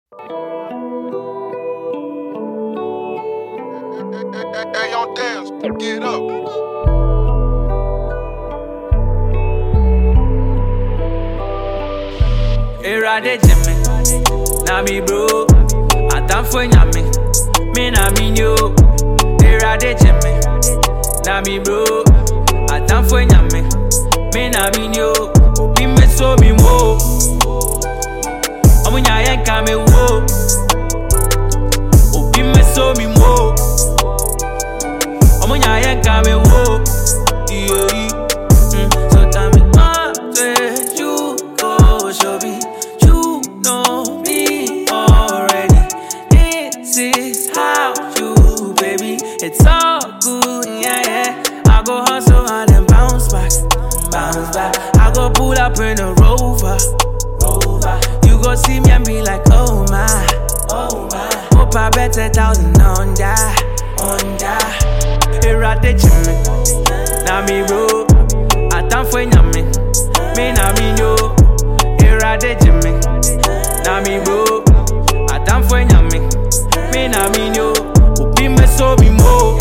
Hey, y'all dance, get up. Erade Jimmy, na me bro. Atam for nyame, me na me yo. Erade Jimmy, na me bro. Atam for nyame, me na me yo. Obi me so me mo. Omunya yen ka me wo. Obi me so me mo. Omunya yen ka me wo. Yeah. So tell me what you go show me. You know me already. This is how you, baby. It's all good, yeah, yeah. I go hustle hard and bounce back, bounce back. I go pull up in a Rover, Rover. You go see me and be like, oh my, oh my. Hope I bet 1,000 on that, on that. Erade Jimmy, na me bro. Atam for nyame, me na me yo. Erade Jimmy, na me bro. Atam for nyame, me na me yo. Obi me so me mo.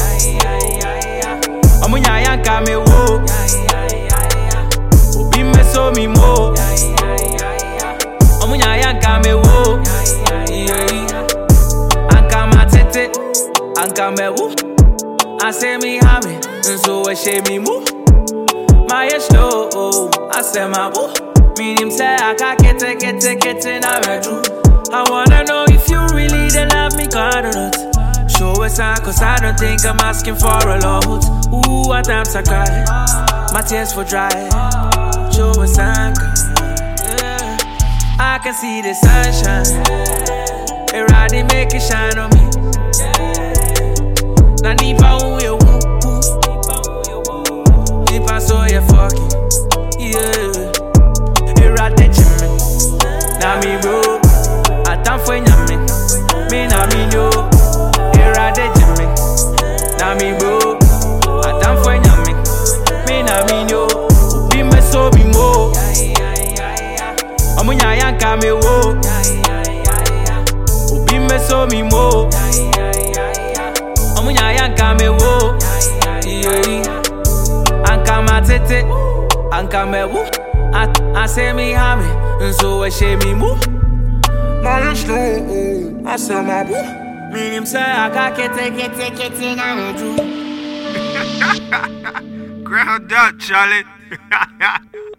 Omunya yanka me wo. Obi me so me mo. Omunya yanka me wo. Anka matete, anka me wo. I say me have it, and so I shame me move. My slow, I say my boo. Meaning say I can't get it, I'm a true. I wanna know if you really don't love me, God or not. Show a sign, cause I don't think I'm asking for a lot. Ooh, at times I cry, my tears for dry. Show a sign, yeah. I can see the sunshine. Erade make it shine on me. Na nipa uye wu, nipa so ye fucking, yeah. Erade Jimmy, na me bro. Atam for nyame, me na me yo. Erade Jimmy, na me bro. Atam for nyame, me na me yo. Obi me so me mo. Omunya yanka me wo. Obi me so me mo. Omunya yanka me wo. Anka matete, anka me wo. I say me have it, and so I shame me mo. My slow, I say my boo. Meaning say I can't get it, I'm a true. Ground up, Charlie.